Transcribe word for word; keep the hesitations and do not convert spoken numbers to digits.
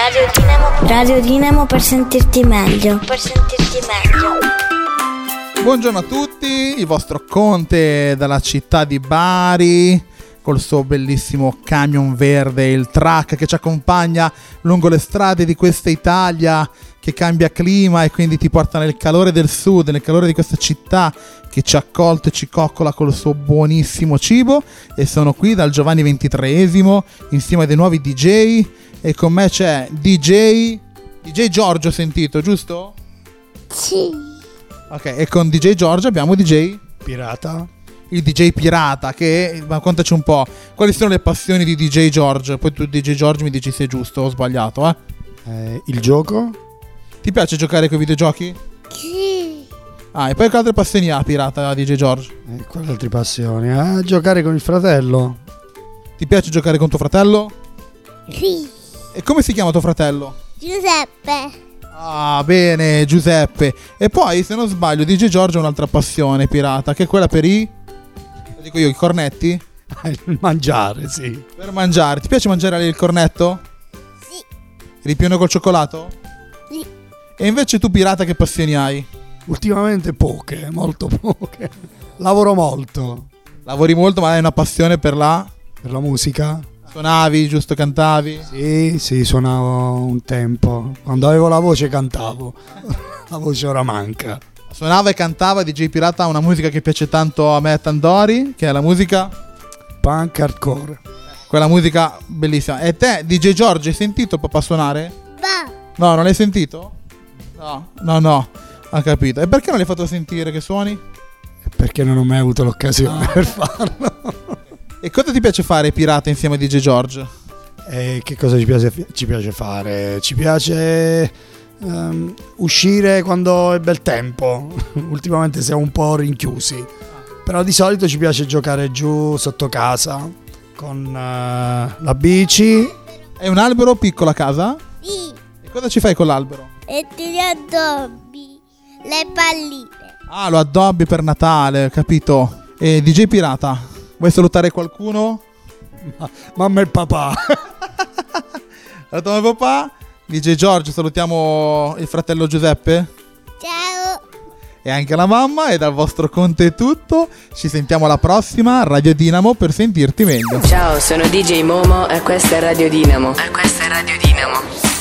Radio Dinamo. Radio Dinamo per sentirti meglio. Per sentirti meglio. Buongiorno a tutti, il vostro Conte dalla città di Bari col suo bellissimo camion verde, il truck che ci accompagna lungo le strade di questa Italia che cambia clima e quindi ti porta nel calore del sud, nel calore di questa città che ci ha accolto e ci coccola col suo buonissimo cibo. E sono qui dal Giovanni ventitreesimo insieme a dei nuovi D J e con me c'è D J D J Giorgio, sentito, giusto? Sì. Ok, e con D J Giorgio abbiamo D J Pirata. Il D J Pirata, che, ma contaci un po', quali sono le passioni di D J Giorgio? Poi tu D J Giorgio mi dici se è giusto o sbagliato, eh? eh il gioco. Ti piace giocare con i videogiochi? Sì. Ah, e poi che altre passioni ha Pirata D J Giorgio? Eh, quali altre passioni? A giocare con il fratello. Ti piace giocare con tuo fratello? Sì. E come si chiama tuo fratello? Giuseppe. Ah, bene, Giuseppe. E poi, se non sbaglio, D J Giorgio ha un'altra passione Pirata, che è quella per i... lo dico io, i cornetti? Il mangiare, sì. Per mangiare. Ti piace mangiare il cornetto? Sì. Ripieno col cioccolato? Sì. E invece tu Pirata che passioni hai? Ultimamente poche, molto poche. Lavoro molto. Lavori molto, ma hai una passione per la... Per la musica? Suonavi, giusto, cantavi? Sì, sì, suonavo un tempo. Quando avevo la voce cantavo. La voce ora manca. Suonava e cantava. D J Pirata ha una musica che piace tanto a me e a Tandori, che è la musica... Punk hardcore. Quella musica bellissima. E te, D J Giorgio, hai sentito papà suonare? Va. No, non l'hai sentito? No, no, no, ho capito. E perché non l'hai fatto sentire che suoni? Perché non ho mai avuto l'occasione per farlo. E cosa ti piace fare Pirata insieme a D J Giorgio? E che cosa ci piace, ci piace fare? Ci piace um, uscire quando è bel tempo. Ultimamente siamo un po' rinchiusi. Però di solito ci piace giocare giù sotto casa con uh, la bici. È un albero piccolo a casa? Sì. E cosa ci fai con l'albero? E ti addobbi le palline. Ah, lo addobbi per Natale, capito? E D J Pirata, vuoi salutare qualcuno? Ma, mamma e papà. Salutiamo il papà. D J Giorgio, salutiamo il fratello Giuseppe. Ciao. E anche la mamma. E dal vostro Conte è tutto. Ci sentiamo alla prossima Radio Dinamo per sentirti meglio. Ciao, sono D J Momo e questa è Radio Dinamo. E questa è Radio Dinamo.